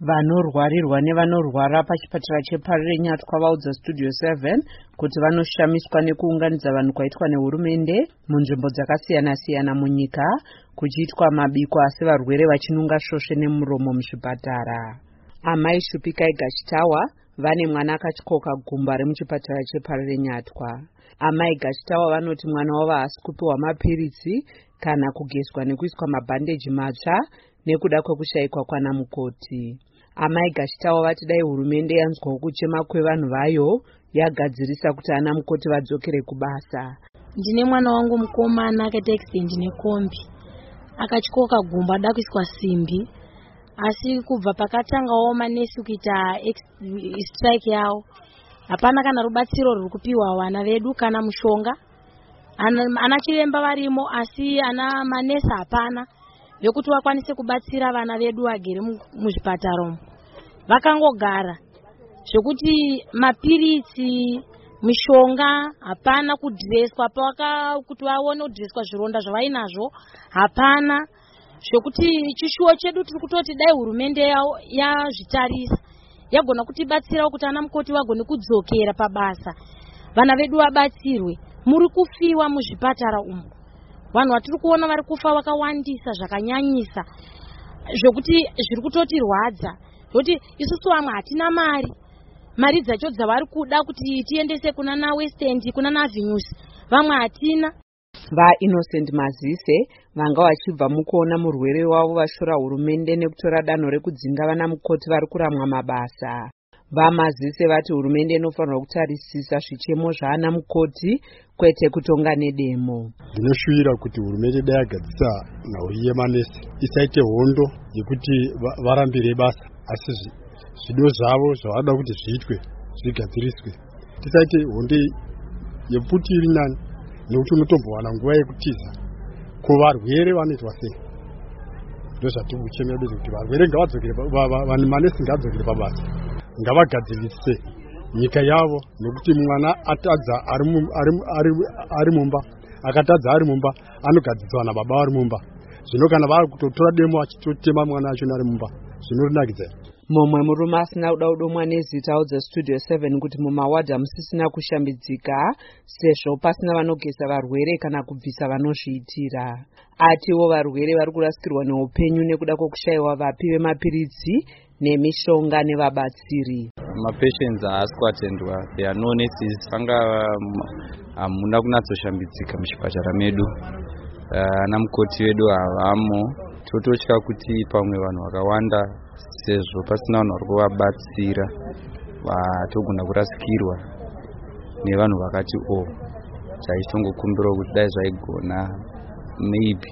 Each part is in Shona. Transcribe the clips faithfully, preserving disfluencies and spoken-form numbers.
Vanorwarirwa nevanorwara pachipatara cheParire Nyatwa vaudza Studio seven kuti vanoshamiswa nekuunganidza vanhu kwaitwa nehurumende munzvimbo dzakasiyana-siyana munyika kuchiitwa mabiko asi varwere vachinunga svosve nemuromo muzvipatara. Amai Shupikai Gachitawa vane mwana akatyoka gumba remuchipatara cheParire Nyatwa. Amai Gachitawa vanoti mwana wavo haasi kupiwa mapiritsi kana kugeswa nekuiswa mabhandeji matsva nekuda kwekushayikwa kwana mukoti. Amai Gachitawa vati dai hurumende yanzwawo kuchema kwevanhu vayo yagadzirisa kuti ana mukoti vadzokere kubasa. Ndine mwana wangu mukomana akaita accident nekombi. Akatyoka gumba ada kuiswa simbi. Asi kubva pakatangawo manesi kuita strike yawo. Hapana kana rubatsiro ruri kupiwa vana vedu kana mushonga. Ana, ana chiremba varimo asi ana manesi hapana. Vekuti vakwanise kubatsira vana vedu vagere muzvipatara umu. Vakangogara. Zvekuti mapiritsi, mishonga, hapana kudreswa paka kuti vaone kudreswa zvironda zvavainazvo, hapana. Zvekuti chishuwo chedu tiri kutoti dai hurumende yazvitarisa. Yagona kutibatsira kuti ana mukoti vagone kudzokera pabasa. Vana vedu vabatsirwe. Muri kufiwa muzvipatara umu. Vanhu vatiri kuona vari kufa vakawandisa zvakanyanyisa zvokuti zviri kutotirwadza. Kuti isusu vamwe hatina mari. Mari dzacho dzavari kuda kuti tiendese kuna na West End, kuna na Avenues. Vamwe hatina. Va Innocent Mazise vanga vachibva mukuona murwere wavo vashora hurumende nekutora danho rekudzinga vana mukoti vari kuramwa mabasa. VaMazise vati hurumende inofanirwa kutarisisa zvichemo zvaana mukoti kwete kutonga nedemo. Ndinoshuvira kuti hurumende dai yagadzisa nhau yemanesi isaite hondo yekuti varambire basa asi zvido zvavo zvavada kuti zviitwe zvigadziriswe. Tisaite hondo yekuti iri nani nekuti unotombowana nguva yekutiza ko varwere vanoitwa sei. Ndozvatiri kuchemera bedzi kuti varwere ngavadzokere manesi ngavadzokere pabasa. Ngavagadzirise nyika yavo nokuti mwana atadza ari mumba akatadza ari mumba anogadziswa nababa vari mumba. Zvino kana vari kutotora demo achitotema mwana acho ari mumba zvinorinakidza. Mumwe murume asina kuda kudomwa nezita audza Studio seven kuti mumawadhi hamusisina kushambidzika sezvo pasina vanogeza varwere kana kubvisa vanozviitira. Atiwo varwere vari kurasikirwa neupenyu nekuda kwekushayiwa vapi vemapiritsi nemishonga nevabatsiri. Mapatients haasi kuatendwa, there are no nurses. Panga hamuna kunatsoshambidzika muchipatara medu. Ana mukoti vedu havamo. Tototya kuti pamwe vanhu vakawanda sezvo pasina vanhu vari kuvabatsira vatogona kurasikirwa nevanhu vakati o chaitongokumbirawo kuti dai zvaigona maybe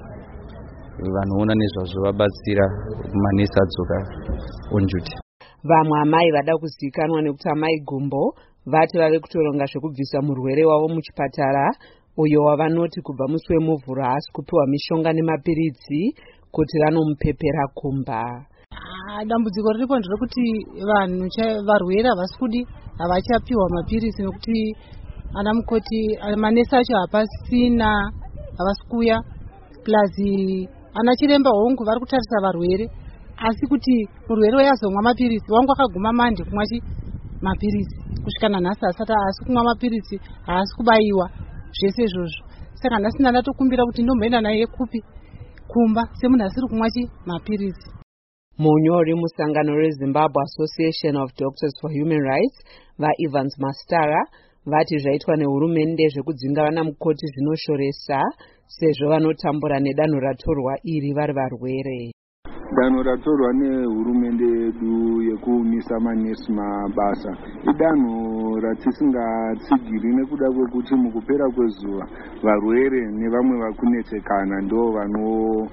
vanoona nezvazvo vabatsira manesi adzoka on duty. Vamwe amai vada kuzivikanwa nekuti amai Gumbo vati vave kutoronga zvekubvisa murwere wavo muchipatara uyo wavanoti kubva musi wemuvhuro haasi kupiwa mishonga nemapiritsi kuti vanomupepera kumba. Dambudziko riripo nderekuti vanhu varwere havasi kudi havachapiwa mapiritsi nokuti ana mukoti manesi acho hapasina havasi kuya plus ana chiremba hongu vari kutarisa varwere asi kuti murwere wayazomwa mapiritsi wangu akaguma mande kumwa mapiritsi kusvika nanhasi asati haasi kumwa mapiritsi haasi kubayiwa zvese izvozvo. Saka nhasina ndatokumbira kuti ndomboenda naye kupi kumba semunhu asiri kumwa mapiritsi. Munyori musangano reZimbabwe Association of Doctors for Human Rights vaEvans Mastara vati zvaitwa nehurumende zvekudzinga vana mukoti zvinoshoresa sezvo vanotambura nedanho ratorwa iri vari varwere. Danho ratorwa nehurumende yedu yekuumisa manesi mabasa idanho ratisingatsigiri nekuda kwekuti mukupera kwezuva varwere nevamwe vakunetsekana ndo vano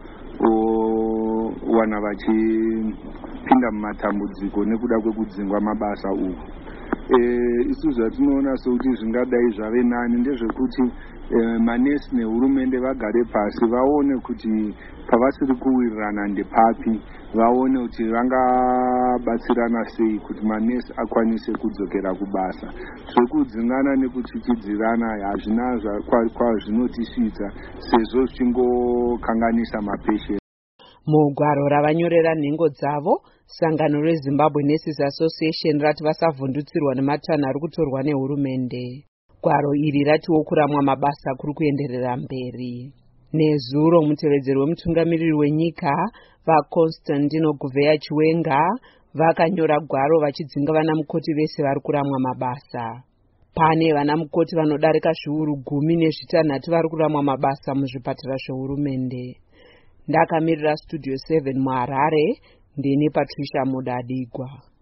wana vachipinda mumatambudziko nekuda kwekudzingwa mabasa uku. E, isu zvatinoona sekuti zvingadai zvave nani ndezvekuti e, manesi nehurumende vagare pasi vaone kuti pavasiri kuwirirana ndepapi, vaone kuti vangabatsirana sei kuti manesi akwanise kudzokera kubasa. Zvekudzingana nekuchichidzirana hazvina kwazvinotisvitsa sezvo zvichingokanganisa mapesheni. Mugwaro ravanyorera nhengo dzavo, sangano reZimbabwe Nurses Association rati vasavhundutsirwa nematanho ari kutorwa nehurumende. Gwaro iri ratiwo kuramwa mabasa kuri kuenderera mberi. Nezuro mutevedzeri wemutungamiriri wenyika vaConstantino Goveya Chiwenga vakanyora gwaro vachidzinga vanamukoti vese vari kuramwa mabasa. Pane vanamukoti vanodarika zviuru gumi nezvitanhatu vari kuramwa mabasa muzvipatara zvehurumende. Ndakamirira Studio seven muHarare, ndini Patricia Mudadigwa.